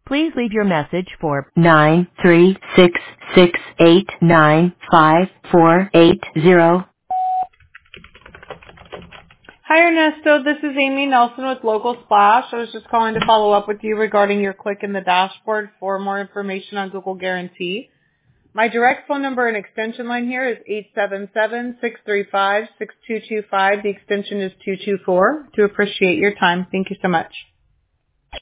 Please leave your message for 936689548. Hi Ernesto, this is Amy Nelson with Local Splash. I was just calling to follow up with you regarding your click in the dashboard for more information on Google Guarantee. My direct phone number and extension line here is 877-635-6225. The extension is 224. Do appreciate your time. Thank you so much.